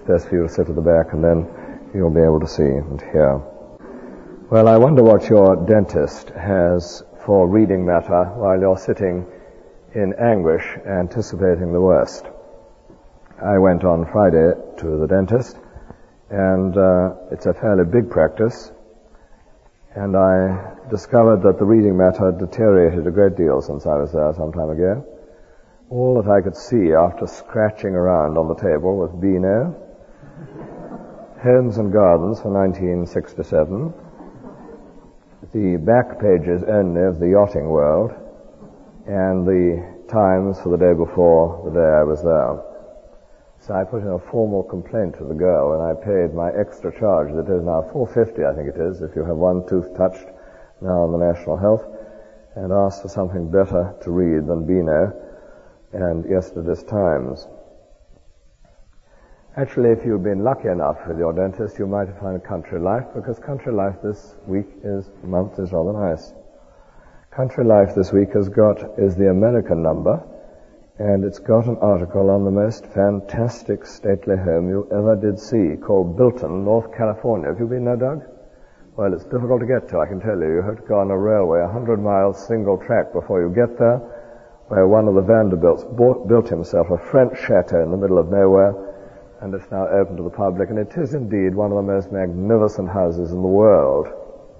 best for you to sit at the back, and then you'll be able to see and hear. Well, I wonder what your dentist has for reading matter while you're sitting in anguish, anticipating the worst. I went on Friday to the dentist, and it's a fairly big practice, and I discovered that the reading matter had deteriorated a great deal since I was there some time ago. All that I could see after scratching around on the table was Beano, Homes and Gardens for 1967, the back pages only of the Yachting World, and the Times for the day before the day I was there. So I put in a formal complaint to the girl, and I paid my extra charge that is now $4.50, I think it is, if you have one tooth touched now on the National Health, and asked for something better to read than Beano and yesterday's Times. Actually, if you've been lucky enough with your dentist, you might have found Country Life, because Country Life this month is rather nice. Country Life this week is the American number, and it's got an article on the most fantastic stately home you ever did see, called Bilton, North California. Have you been there, Doug? Well, it's difficult to get to, I can tell you. You have to go on a railway, 100 miles single track before you get there, where one of the Vanderbilts built himself a French chateau in the middle of nowhere, and it's now open to the public, and it is indeed one of the most magnificent houses in the world.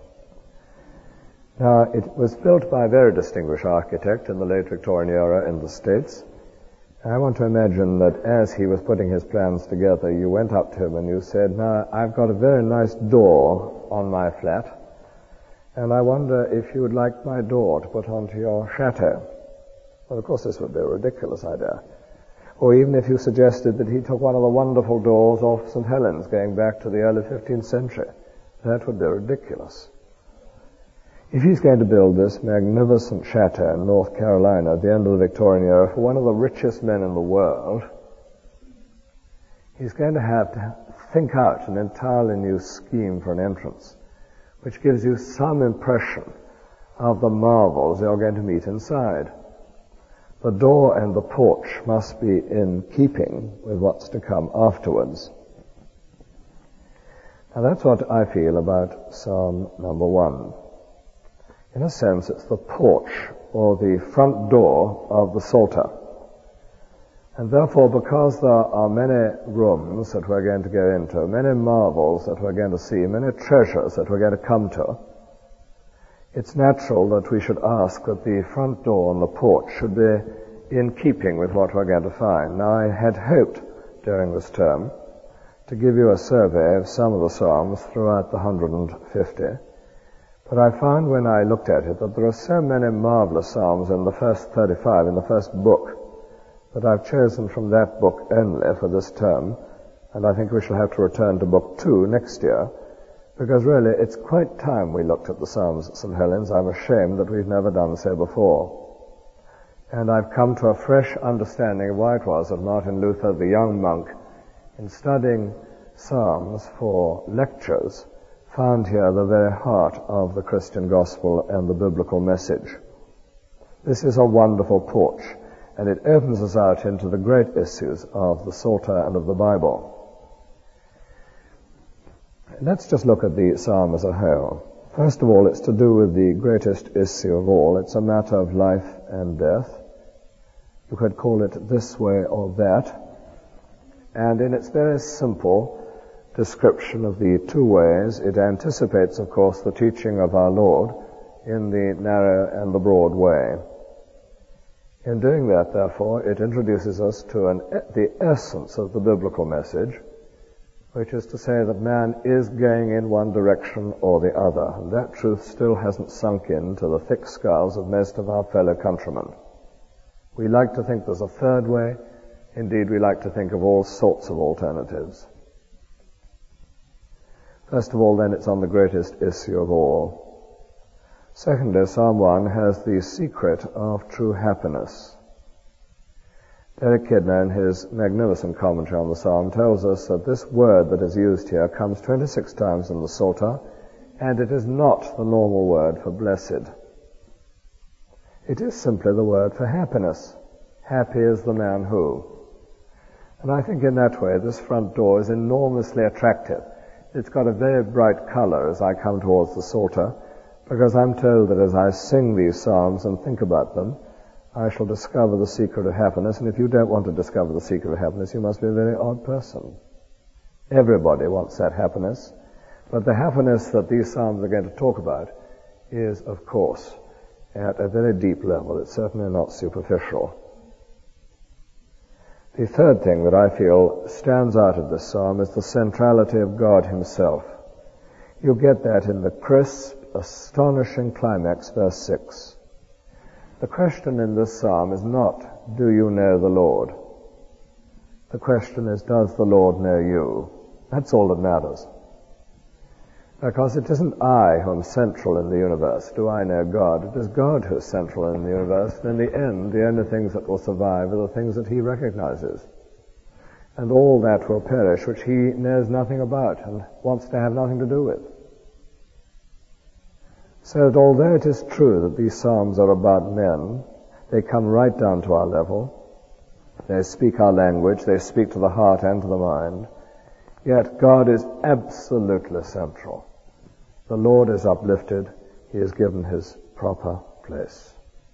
Now, it was built by a very distinguished architect in the late Victorian era in the States. I want to imagine that as he was putting his plans together, you went up to him and you said, "Now, I've got a very nice door on my flat, and I wonder if you would like my door to put onto your chateau." Well, of course, this would be a ridiculous idea. Or even if you suggested that he took one of the wonderful doors off St. Helens going back to the early 15th century, that would be ridiculous. If he's going to build this magnificent chateau in North Carolina at the end of the Victorian era for one of the richest men in the world, he's going to have to think out an entirely new scheme for an entrance, which gives you some impression of the marvels you're going to meet inside. The door and the porch must be in keeping with what's to come afterwards. Now that's what I feel about Psalm number 1. In a sense, it's the porch or the front door of the Psalter. And therefore, because there are many rooms that we're going to go into, many marvels that we're going to see, many treasures that we're going to come to, it's natural that we should ask that the front door and the porch should be in keeping with what we're going to find. Now, I had hoped during this term to give you a survey of some of the Psalms throughout the 150. But I found when I looked at it that there are so many marvelous Psalms in the first 35, in the first book, that I've chosen from that book only for this term, and I think we shall have to return to book 2 next year, because really it's quite time we looked at the Psalms at St. Helens. I'm ashamed that we've never done so before. And I've come to a fresh understanding of why it was that Martin Luther, the young monk, in studying Psalms for lectures, found here the very heart of the Christian gospel and the biblical message. This is a wonderful porch, and it opens us out into the great issues of the Psalter and of the Bible. Let's just look at the psalm as a whole. First of all, it's to do with the greatest issue of all. It's a matter of life and death. You could call it this way or that. And in its very simple description of the two ways, it anticipates, of course, the teaching of our Lord in the narrow and the broad way. In doing that, therefore, it introduces us to the essence of the biblical message, which is to say that man is going in one direction or the other. And that truth still hasn't sunk into the thick skulls of most of our fellow countrymen. We like to think there's a third way. Indeed, we like to think of all sorts of alternatives. First of all, then, it's on the greatest issue of all. Secondly, Psalm 1 has the secret of true happiness. Derek Kidner, in his magnificent commentary on the psalm, tells us that this word that is used here comes 26 times in the Psalter, and it is not the normal word for blessed. It is simply the word for happiness. Happy is the man who. And I think in that way this front door is enormously attractive. It's got a very bright color as I come towards the Psalter, because I'm told that as I sing these psalms and think about them, I shall discover the secret of happiness. And if you don't want to discover the secret of happiness, you must be a very odd person. Everybody wants that happiness. But the happiness that these psalms are going to talk about is, of course, at a very deep level. It's certainly not superficial. The third thing that I feel stands out of this psalm is the centrality of God himself. You get that in the crisp, astonishing climax, verse 6. The question in this psalm is not, do you know the Lord? The question is, does the Lord know you? That's all that matters. Because it isn't I who am central in the universe. Do I know God? It is God who is central in the universe. And in the end, the only things that will survive are the things that he recognizes. And all that will perish which he knows nothing about and wants to have nothing to do with. So that although it is true that these psalms are about men, they come right down to our level. They speak our language. They speak to the heart and to the mind. Yet God is absolutely central. The Lord is uplifted. He is given his proper place.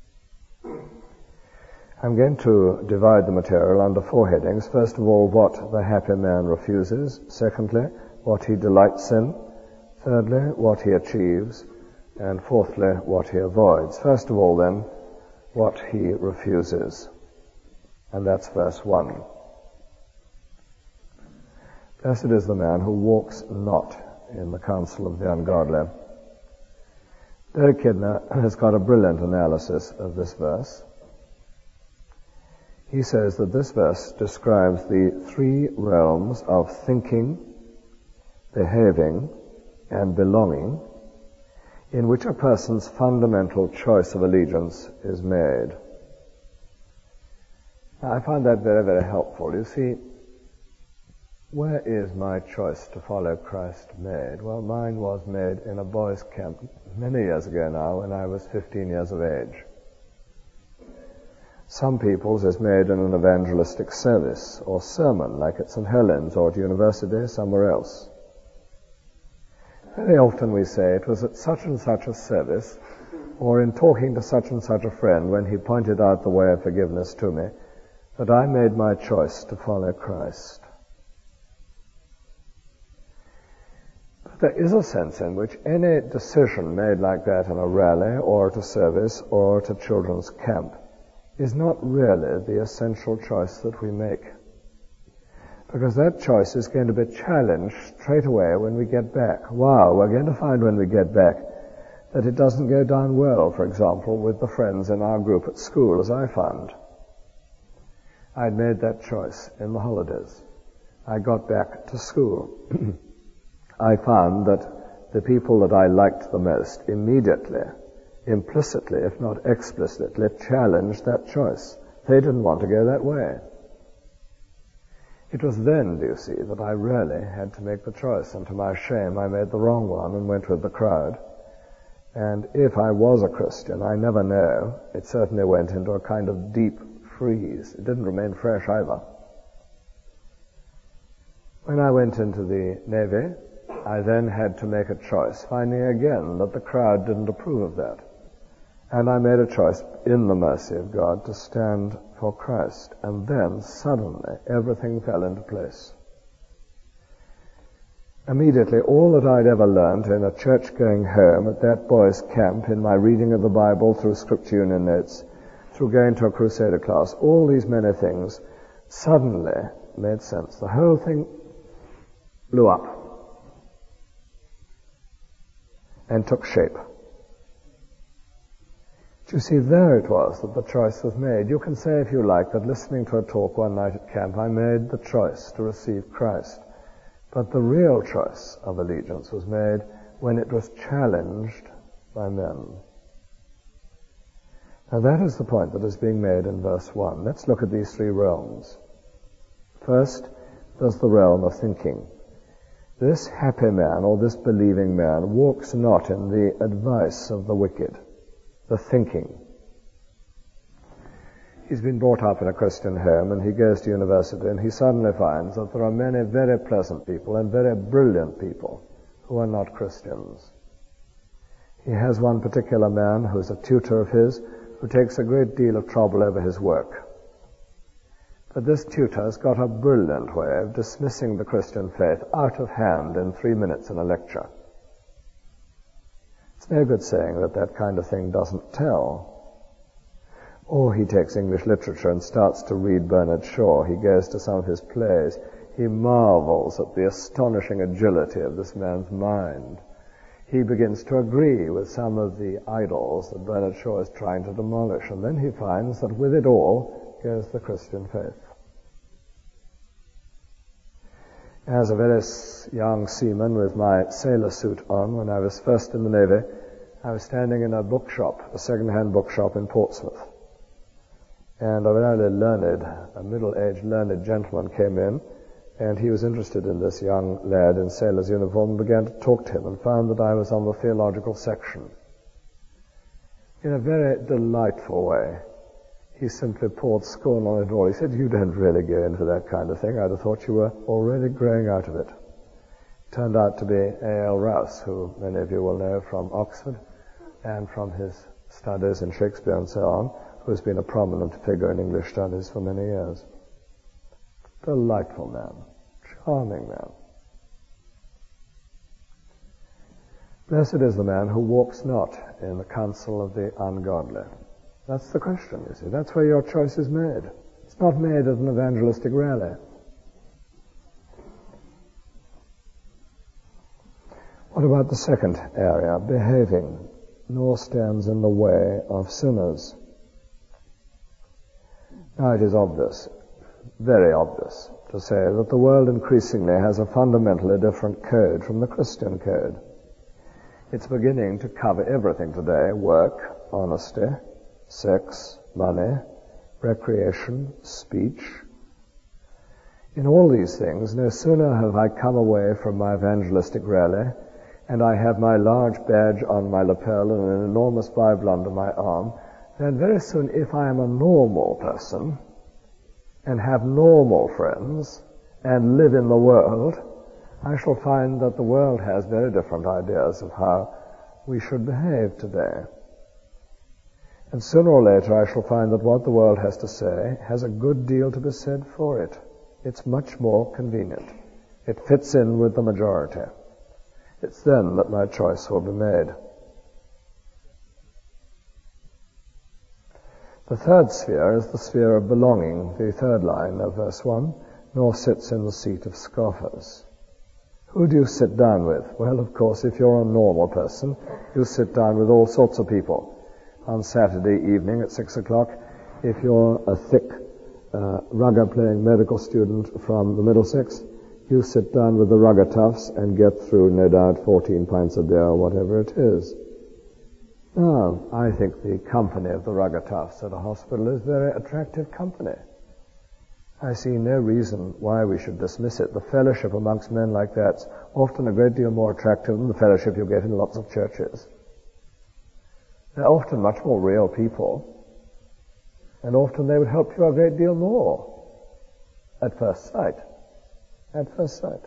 I'm going to divide the material under 4 headings. First of all, what the happy man refuses. Secondly, what he delights in. Thirdly, what he achieves. And fourthly, what he avoids. First of all, then, what he refuses. And that's verse 1. Blessed is the man who walks not in the counsel of the ungodly. Derek Kidner has got a brilliant analysis of this verse. He says that this verse describes the 3 realms of thinking, behaving, and belonging in which a person's fundamental choice of allegiance is made. Now, I find that very, very helpful. You see, where is my choice to follow Christ made? Well, mine was made in a boys' camp many years ago now when I was 15 years of age. Some people's is made in an evangelistic service or sermon, like at St. Helens or at university, somewhere else. Very often we say it was at such and such a service, or in talking to such and such a friend when he pointed out the way of forgiveness to me, that I made my choice to follow Christ. But there is a sense in which any decision made like that in a rally or at a service or at a children's camp is not really the essential choice that we make. Because that choice is going to be challenged straight away when we get back. Wow, we're going to find when we get back that it doesn't go down well, for example, with the friends in our group at school, as I found. I'd made that choice in the holidays. I got back to school. I found that the people that I liked the most immediately, implicitly, if not explicitly, challenged that choice. They didn't want to go that way. It was then, do you see, that I really had to make the choice, and to my shame I made the wrong one and went with the crowd. And if I was a Christian, I never know, it certainly went into a kind of deep freeze. It didn't remain fresh either. When I went into the Navy, I then had to make a choice, finding again that the crowd didn't approve of that. And I made a choice, in the mercy of God, to stand for Christ. And then, suddenly, everything fell into place. Immediately, all that I'd ever learned in a church-going home, at that boys' camp, in my reading of the Bible, through Scripture Union notes, through going to a Crusader class, all these many things suddenly made sense. The whole thing blew up and took shape. You see, there it was that the choice was made. You can say, if you like, that listening to a talk one night at camp, I made the choice to receive Christ. But the real choice of allegiance was made when it was challenged by men. Now that is the point that is being made in verse 1. Let's look at these 3 realms. First, there's the realm of thinking. This happy man, or this believing man, walks not in the advice of the wicked. The thinking. He's been brought up in a Christian home, and he goes to university, and he suddenly finds that there are many very pleasant people and very brilliant people who are not Christians. He has one particular man who's a tutor of his who takes a great deal of trouble over his work. But this tutor's got a brilliant way of dismissing the Christian faith out of hand in 3 minutes in a lecture. It's no good saying that that kind of thing doesn't tell. Or he takes English literature and starts to read Bernard Shaw. He goes to some of his plays. He marvels at the astonishing agility of this man's mind. He begins to agree with some of the idols that Bernard Shaw is trying to demolish. And then he finds that with it all goes the Christian faith. As a very young seaman with my sailor suit on, when I was first in the Navy, I was standing in a bookshop, a second-hand bookshop in Portsmouth. And a very learned, a middle-aged learned gentleman came in, and he was interested in this young lad in sailor's uniform and began to talk to him and found that I was on the theological section. In a very delightful way, he simply poured scorn on it all. He said, "You don't really go into that kind of thing. I'd have thought you were already growing out of it." Turned out to be A.L. Rouse, who many of you will know from Oxford and from his studies in Shakespeare and so on, who has been a prominent figure in English studies for many years. Delightful man, charming man. Blessed is the man who walks not in the counsel of the ungodly. That's the question, you see. That's where your choice is made. It's not made at an evangelistic rally. What about the second area, behaving, nor stands in the way of sinners? Now it is obvious, very obvious, to say that the world increasingly has a fundamentally different code from the Christian code. It's beginning to cover everything today: work, honesty, sex, money, recreation, speech. In all these things, no sooner have I come away from my evangelistic rally and I have my large badge on my lapel and an enormous Bible under my arm, then very soon, if I am a normal person and have normal friends and live in the world, I shall find that the world has very different ideas of how we should behave today. And sooner or later I shall find that what the world has to say has a good deal to be said for it. It's much more convenient. It fits in with the majority. It's then that my choice will be made. The third sphere is the sphere of belonging, the third line of verse 1, nor sits in the seat of scoffers. Who do you sit down with? Well, of course, if you're a normal person, you sit down with all sorts of people. On Saturday evening at 6 o'clock, if you're a thick, rugger-playing medical student from the Middlesex, you sit down with the rugger toughs and get through, no doubt, 14 pints of beer or whatever it is. Now, I think the company of the rugger toughs at a hospital is very attractive company. I see no reason why we should dismiss it. The fellowship amongst men like that's often a great deal more attractive than the fellowship you get in lots of churches. They're often much more real people, and often they would help you a great deal more at first sight. At first sight.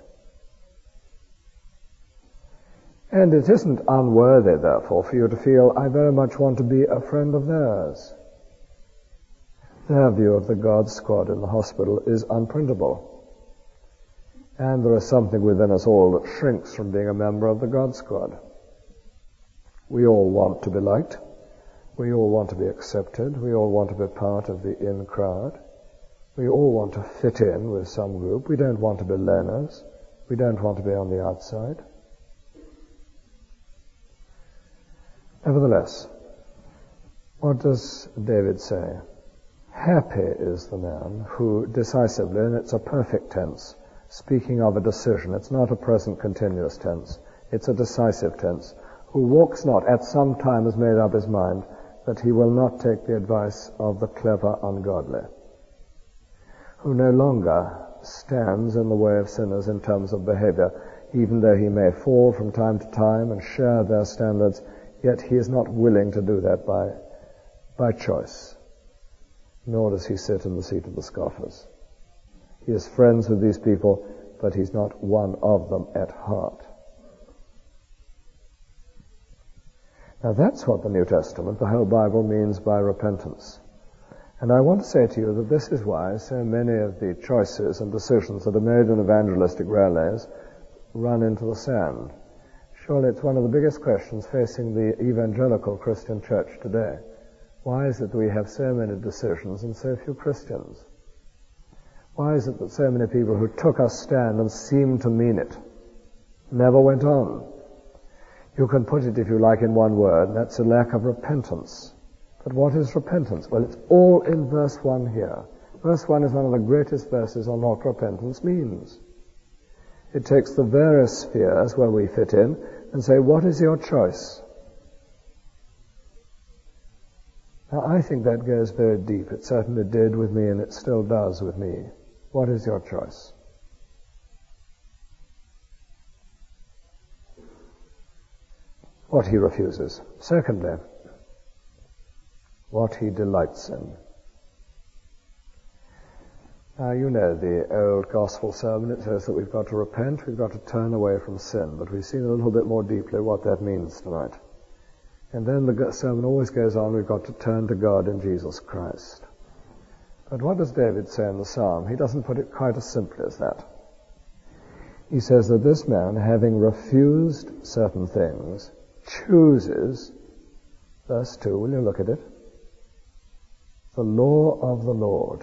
And it isn't unworthy, therefore, for you to feel, I very much want to be a friend of theirs. Their view of the God Squad in the hospital is unprintable. And there is something within us all that shrinks from being a member of the God Squad. We all want to be liked. We all want to be accepted. We all want to be part of the in crowd. We all want to fit in with some group. We don't want to be loners. We don't want to be on the outside. Nevertheless, what does David say? Happy is the man who decisively, and it's a perfect tense, speaking of a decision. It's not a present continuous tense. It's a decisive tense. Who walks not, at some time has made up his mind that he will not take the advice of the clever ungodly. Who no longer stands in the way of sinners in terms of behavior, even though he may fall from time to time and share their standards, yet he is not willing to do that by choice. nor does he sit in the seat of the scoffers. He is friends with these people, but he's not one of them at heart. Now that's what the New Testament, the whole Bible, means by repentance. And I want to say to you that this is why so many of the choices and decisions that are made in evangelistic rallies run into the sand. Surely it's one of the biggest questions facing the evangelical Christian church today. Why is it that we have so many decisions and so few Christians? Why is it that so many people who took a stand and seemed to mean it never went on? You can put it, if you like, in one word, that's a lack of repentance. But what is repentance? Well, it's all in verse 1 here. Verse 1 is one of the greatest verses on what repentance means. It takes the various spheres where we fit in and say, what is your choice? Now, I think that goes very deep. It certainly did with me, and it still does with me. What is your choice? What he refuses. Secondly, what he delights in. Now, you know the old gospel sermon. It says that we've got to repent, we've got to turn away from sin. But we've seen a little bit more deeply what that means tonight. And then the sermon always goes on, we've got to turn to God in Jesus Christ. But what does David say in the psalm? He doesn't put it quite as simply as that. He says that this man, having refused certain things, chooses, verse 2, will you look at it? The law of the Lord.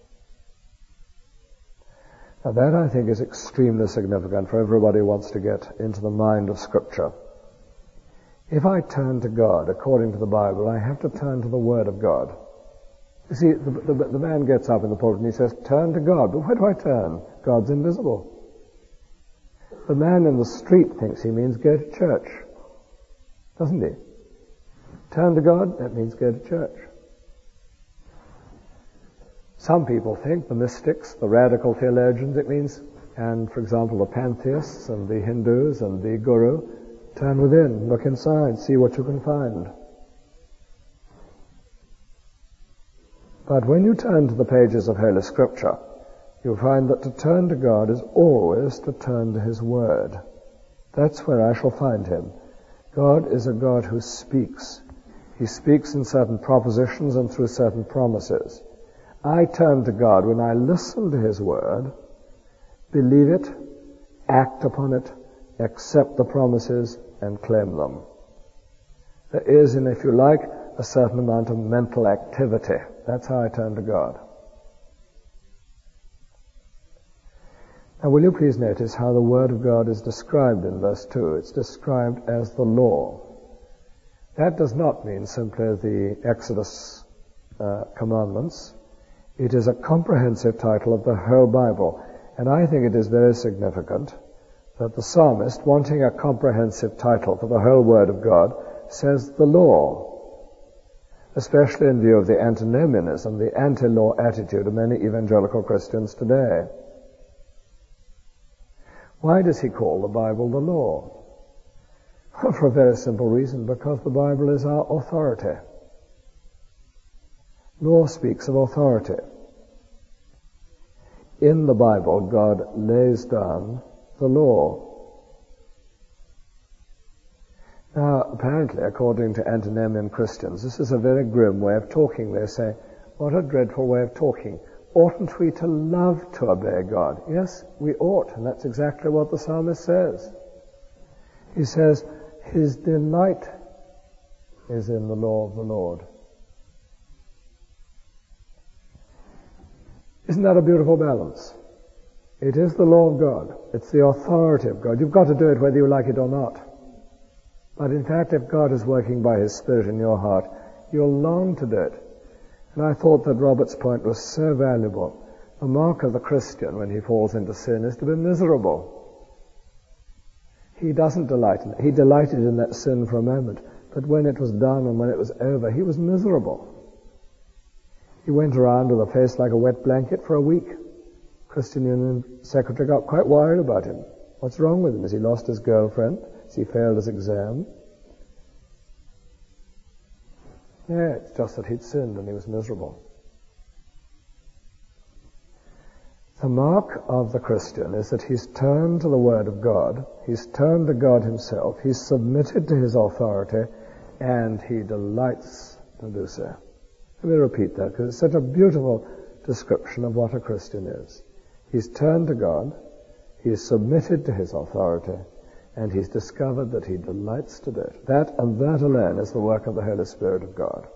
Now that, I think, is extremely significant for everybody who wants to get into the mind of Scripture. If I turn to God according to the Bible, I have to turn to the Word of God. You see, the man gets up in the pulpit and he says, turn to God. But where do I turn? God's invisible. The man in the street thinks he means go to church. Doesn't he? Turn to God, that means go to church. Some people think, the mystics, the radical theologians, it means, and for example the pantheists and the Hindus and the guru, turn within, look inside, see what you can find. But when you turn to the pages of Holy Scripture, you'll find that to turn to God is always to turn to His Word. That's where I shall find Him. God is a God who speaks. He speaks in certain propositions and through certain promises. I turn to God when I listen to His Word, believe it, act upon it, accept the promises, and claim them. There is, if you like, a certain amount of mental activity. That's how I turn to God. Now, will you please notice how the Word of God is described in verse 2? It's described as the law. That does not mean simply the Exodus commandments. It is a comprehensive title of the whole Bible. And I think it is very significant that the psalmist, wanting a comprehensive title for the whole Word of God, says the law, especially in view of the antinomianism, the anti-law attitude of many evangelical Christians today. Why does he call the Bible the law? Well, for a very simple reason, because the Bible is our authority. Law speaks of authority. In the Bible, God lays down the law. Now, apparently, according to antinomian Christians, this is a very grim way of talking. They say, what a dreadful way of talking. Oughtn't we to love to obey God? Yes, we ought, and that's exactly what the psalmist says. He says, his delight is in the law of the Lord. Isn't that a beautiful balance? It is the law of God. It's the authority of God. You've got to do it whether you like it or not. But in fact, if God is working by His Spirit in your heart, you'll long to do it. And I thought that Robert's point was so valuable. The mark of the Christian when he falls into sin is to be miserable. He doesn't delight in it. He delighted in that sin for a moment, but when it was done and when it was over, he was miserable. He went around with a face like a wet blanket for a week. Christian Union secretary got quite worried about him. What's wrong with him? Has he lost his girlfriend? Has he failed his exam? Yeah, it's just that he'd sinned and he was miserable. The mark of the Christian is that he's turned to the Word of God, he's turned to God himself, he's submitted to his authority, and he delights to do so. Let me repeat that, because it's such a beautiful description of what a Christian is. He's turned to God, he's submitted to his authority, and he's discovered that he delights to do it. That and that alone is the work of the Holy Spirit of God.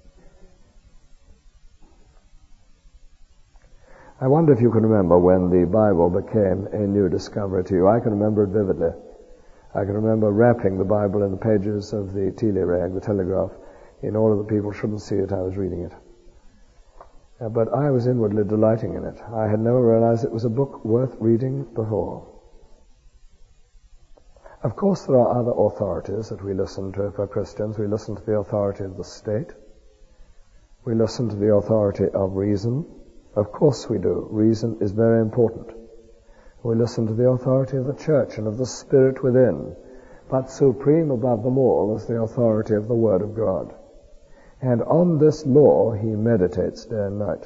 I wonder if you can remember when the Bible became a new discovery to you. I can remember it vividly. I can remember wrapping the Bible in the pages of the Telerag, the Telegraph, in order that people shouldn't see it. I was reading it. But I was inwardly delighting in it. I had never realized it was a book worth reading before. Of course, there are other authorities that we listen to if we're Christians. We listen to the authority of the state. We listen to the authority of reason. Of course we do. Reason is very important. We listen to the authority of the church and of the Spirit within. But supreme above them all is the authority of the Word of God. And on this law he meditates day and night.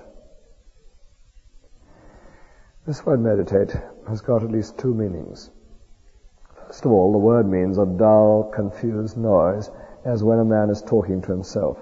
This word meditate has got at least two meanings. First of all, the word means a dull, confused noise, as when a man is talking to himself.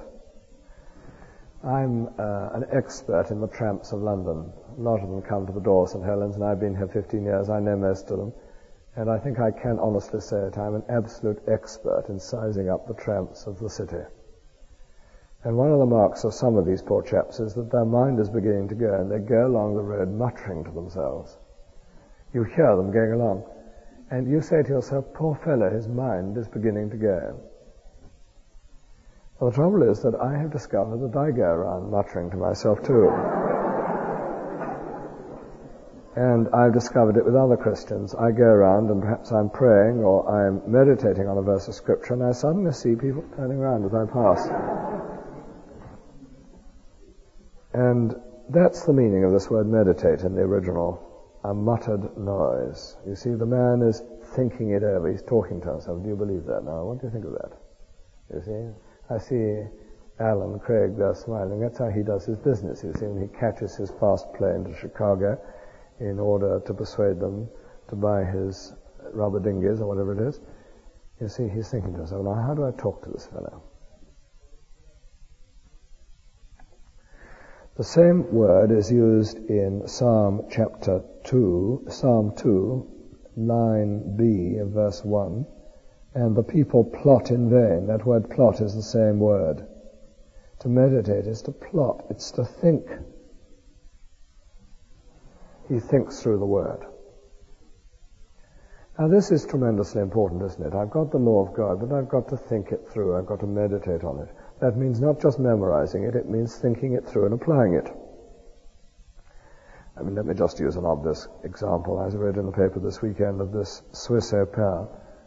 I'm an expert in the tramps of London. A lot of them come to the door of St. Helens, and I've been here 15 years. I know most of them. And I think I can honestly say that I'm an absolute expert in sizing up the tramps of the city. And one of the marks of some of these poor chaps is that their mind is beginning to go, and they go along the road muttering to themselves. You hear them going along, and you say to yourself, poor fellow, his mind is beginning to go. Well, the trouble is that I have discovered that I go around muttering to myself too. And I've discovered it with other Christians. I go around and perhaps I'm praying or I'm meditating on a verse of Scripture, and I suddenly see people turning around as I pass. And that's the meaning of this word meditate in the original, a muttered noise. You see, the man is thinking it over. He's talking to himself. Do you believe that now? What do you think of that? You see? I see Alan Craig there smiling. That's how he does his business, you see, when he catches his fast plane to Chicago in order to persuade them to buy his rubber dinghies or whatever it is. You see, he's thinking to himself, now how do I talk to this fellow? The same word is used in Psalm chapter 2, Psalm 2, line B of verse 1. And the people plot in vain. That word plot is the same word. To meditate is to plot. It's to think. He thinks through the word. Now this is tremendously important, isn't it? I've got the law of God, but I've got to think it through. I've got to meditate on it. That means not just memorizing it, it means thinking it through and applying it. I mean, let me just use an obvious example. I read in the paper this weekend of this Swiss au pair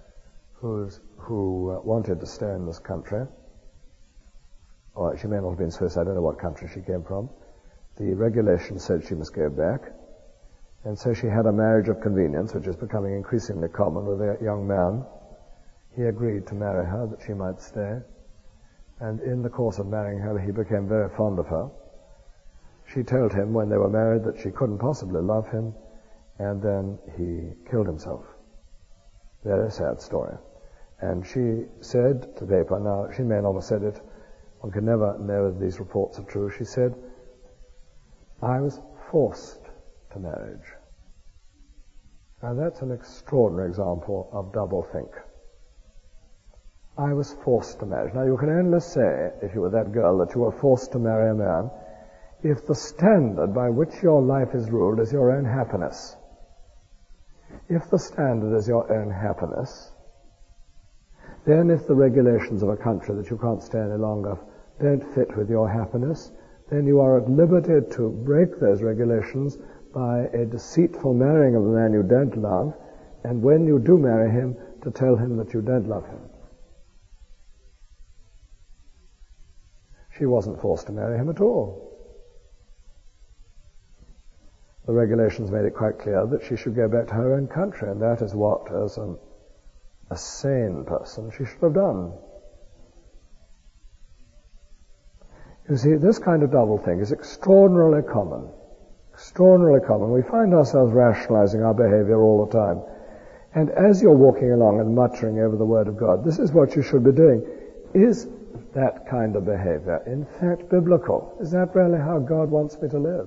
who wanted to stay in this country. Or she may not have been Swiss, I don't know what country she came from. The regulations said she must go back. And so she had a marriage of convenience, which is becoming increasingly common with a young man. He agreed to marry her, that she might stay. And in the course of marrying her, he became very fond of her. She told him when they were married that she couldn't possibly love him, and then he killed himself. Very sad story. And she said to the paper, now she may not have said it, one can never know if these reports are true, she said, I was forced to marriage. Now that's an extraordinary example of doublethink. I was forced to marriage. Now you can only say, if you were that girl, that you were forced to marry a man, if the standard by which your life is ruled is your own happiness. If the standard is your own happiness, then if the regulations of a country that you can't stay any longer don't fit with your happiness, then you are at liberty to break those regulations by a deceitful marrying of a man you don't love, and when you do marry him, to tell him that you don't love him. She wasn't forced to marry him at all. The regulations made it quite clear that she should go back to her own country, and that is what, as a sane person, she should have done. You see, this kind of doublethink is extraordinarily common. Extraordinarily common. We find ourselves rationalizing our behavior all the time. And as you're walking along and muttering over the Word of God, this is what you should be doing. Is that kind of behavior in fact biblical? Is that really how God wants me to live?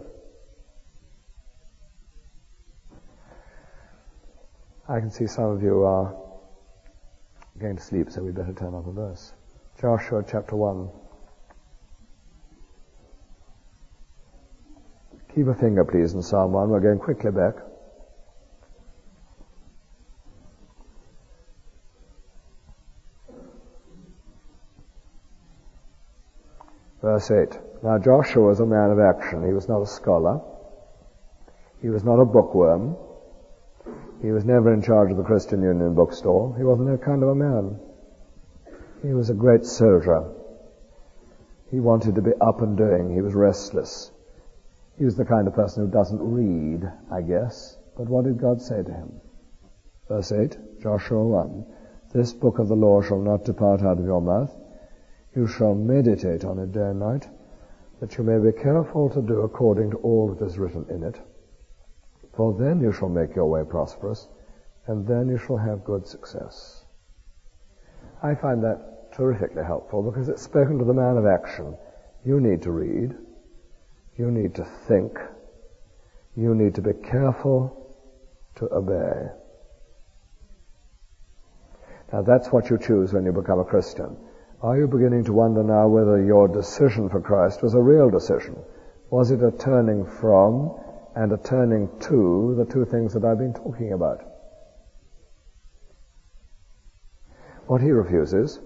I can see some of you are going to sleep, so we better turn up a verse. Joshua chapter 1. Keep a finger, please, in Psalm 1. We're going quickly back. Verse 8. Now Joshua was a man of action. He was not a scholar. He was not a bookworm. He was never in charge of the Christian Union bookstore. He wasn't that kind of a man. He was a great soldier. He wanted to be up and doing. He was restless. He was the kind of person who doesn't read, I guess. But what did God say to him? Verse 8, Joshua 1. This book of the law shall not depart out of your mouth. You shall meditate on it day and night, that you may be careful to do according to all that is written in it. For then you shall make your way prosperous, and then you shall have good success. I find that terrifically helpful because it's spoken to the man of action. You need to read. You need to think. You need to be careful to obey. Now that's what you choose when you become a Christian. Are you beginning to wonder now whether your decision for Christ was a real decision? Was it a turning from and a turning to the two things that I've been talking about? What he refuses,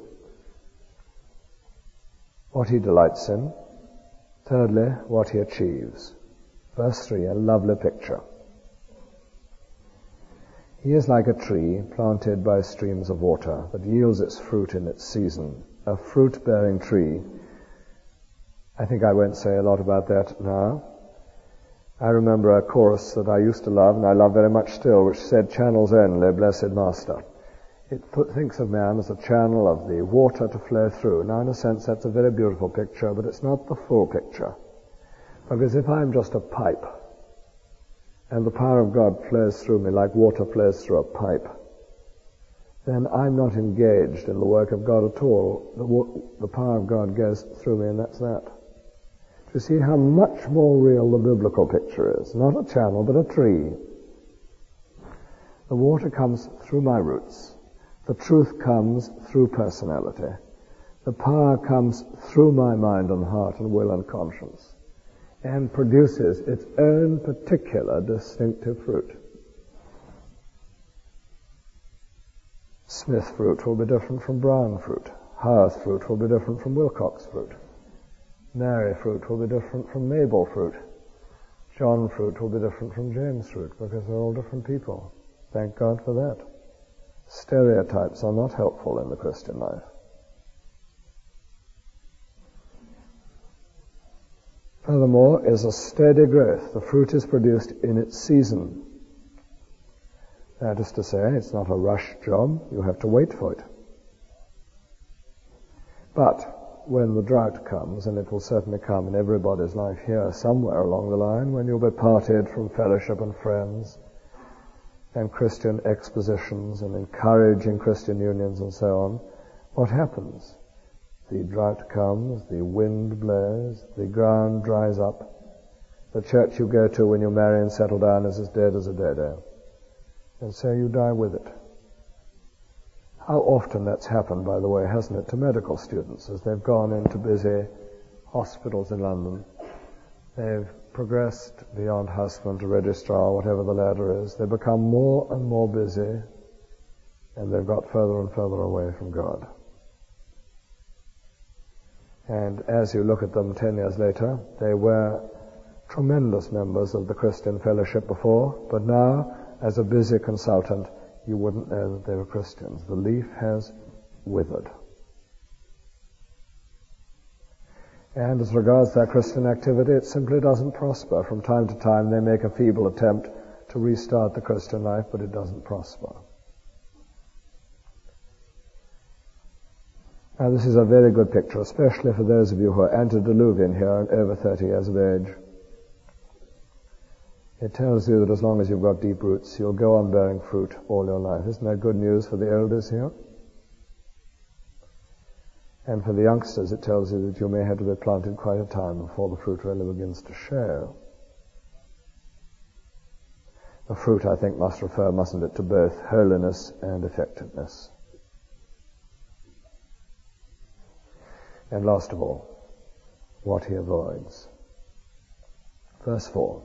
what he delights in, thirdly, what he achieves. Verse 3, a lovely picture. He is like a tree planted by streams of water that yields its fruit in its season, a fruit-bearing tree. I think I won't say a lot about that now. I remember a chorus that I used to love, and I love very much still, which said, "Channels only, blessed Master." It thinks of man as a channel of the water to flow through. Now, in a sense, that's a very beautiful picture, but it's not the full picture. Because if I'm just a pipe, and the power of God flows through me like water flows through a pipe, then I'm not engaged in the work of God at all. The power of God goes through me, and that's that. Do you see how much more real the biblical picture is? Not a channel, but a tree. The water comes through my roots. The truth comes through personality. The power comes through my mind and heart and will and conscience, and produces its own particular distinctive fruit. Smith fruit will be different from Brown fruit. Howarth fruit will be different from Wilcox fruit. Mary fruit will be different from Mabel fruit. John fruit will be different from James fruit, because they're all different people. Thank God for that. Stereotypes are not helpful in the Christian life. Furthermore, is a steady growth. The fruit is produced in its season. That is to say, it's not a rush job. You have to wait for it. But when the drought comes, and it will certainly come in everybody's life here somewhere along the line, when you'll be parted from fellowship and friends and Christian expositions and encouraging Christian unions and so on, what happens? The drought comes, the wind blows, the ground dries up. The church you go to when you marry and settle down is as dead as a dodo. And so you die with it. How often that's happened, by the way, hasn't it, to medical students as they've gone into busy hospitals in London. They've progressed beyond husband to registrar, whatever the ladder is. They become more and more busy, and they've got further and further away from God. And as you look at them 10 years later, they were tremendous members of the Christian fellowship before, but now, as a busy consultant, you wouldn't know that they were Christians. The leaf has withered. And as regards their Christian activity, it simply doesn't prosper. From time to time, they make a feeble attempt to restart the Christian life, but it doesn't prosper. Now, this is a very good picture, especially for those of you who are antediluvian here and over 30 years of age. It tells you that as long as you've got deep roots, you'll go on bearing fruit all your life. Isn't that good news for the elders here? And for the youngsters, it tells you that you may have to be planted quite a time before the fruit really begins to show. The fruit, I think, must refer, mustn't it, to both holiness and effectiveness. And last of all, what he avoids. Verse 4.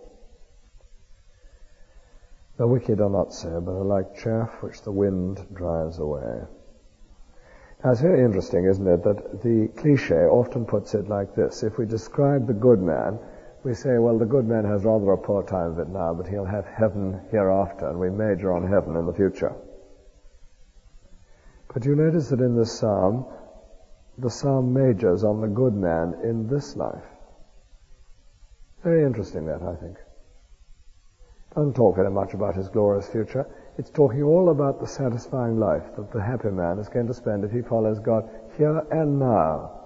The wicked are not so, but are like chaff which the wind drives away. Now it's very interesting, isn't it, that the cliché often puts it like this. If we describe the good man, we say, well, the good man has rather a poor time of it now, but he'll have heaven hereafter, and we major on heaven in the future. But you notice that in this psalm, the psalm majors on the good man in this life. Very interesting, that, I think. Doesn't talk very much about his glorious future. It's talking all about the satisfying life that the happy man is going to spend if he follows God here and now.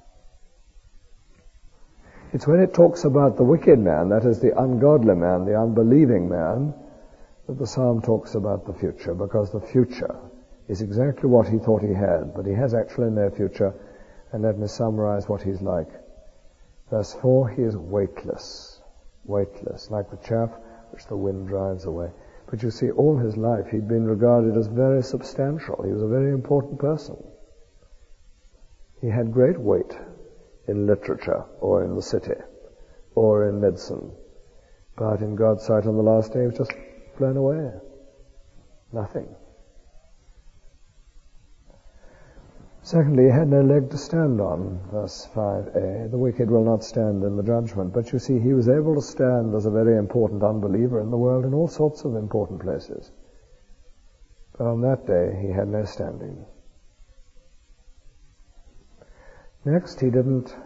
It's when it talks about the wicked man, that is the ungodly man, the unbelieving man, that the psalm talks about the future, because the future is exactly what he thought he had, but he has actually no future. And let me summarize what he's like. Verse 4, he is weightless, like the chaff which the wind drives away. But you see, all his life he'd been regarded as very substantial. He was a very important person. He had great weight in literature, or in the city, or in medicine. But in God's sight on the last day, he was just blown away. Nothing. Secondly, he had no leg to stand on, verse 5a. The wicked will not stand in the judgment. But you see, he was able to stand as a very important unbeliever in the world in all sorts of important places. But on that day, he had no standing. Next, he didn't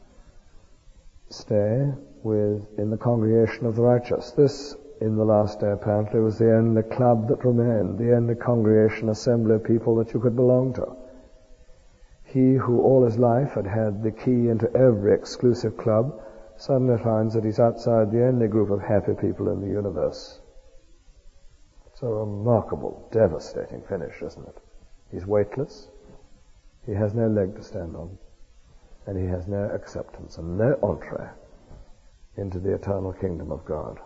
stay in the congregation of the righteous. This, in the last day apparently, was the only club that remained, the only congregation, assembly of people that you could belong to. He who all his life had had the key into every exclusive club suddenly finds that he's outside the only group of happy people in the universe. It's a remarkable, devastating finish, isn't it? He's weightless, he has no leg to stand on, and he has no acceptance and no entree into the eternal kingdom of God.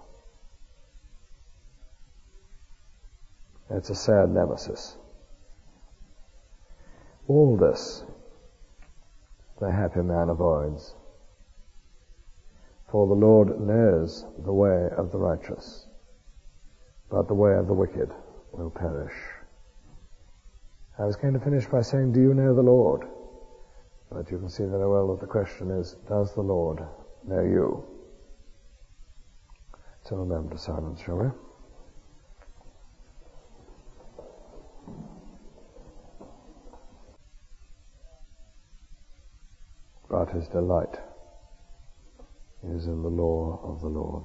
It's a sad nemesis. All this the happy man avoids. For the Lord knows the way of the righteous, but the way of the wicked will perish. I was going to finish by saying, do you know the Lord? But you can see very well that the question is, does the Lord know you? So a moment of silence, shall we? But his delight is in the law of the Lord.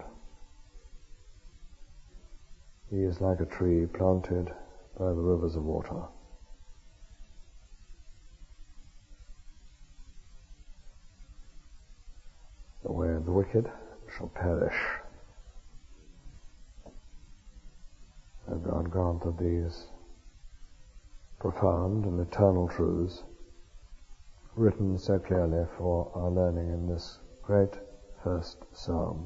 He is like a tree planted by the rivers of water. The way of the wicked shall perish. O God, grant that these profound and eternal truths, written so clearly for our learning in this great first psalm,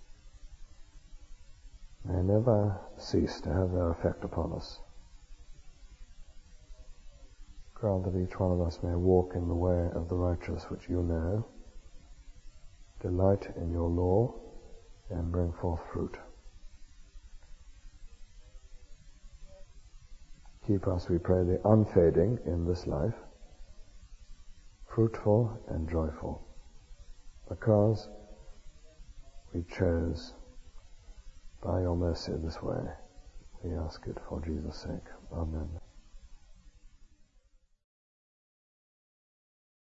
may never cease to have their effect upon us. Grant that each one of us may walk in the way of the righteous which you know, delight in your law, and bring forth fruit. Keep us, we pray thee, unfading in this life, fruitful and joyful, because we chose by your mercy this way. We ask it for Jesus' sake. Amen.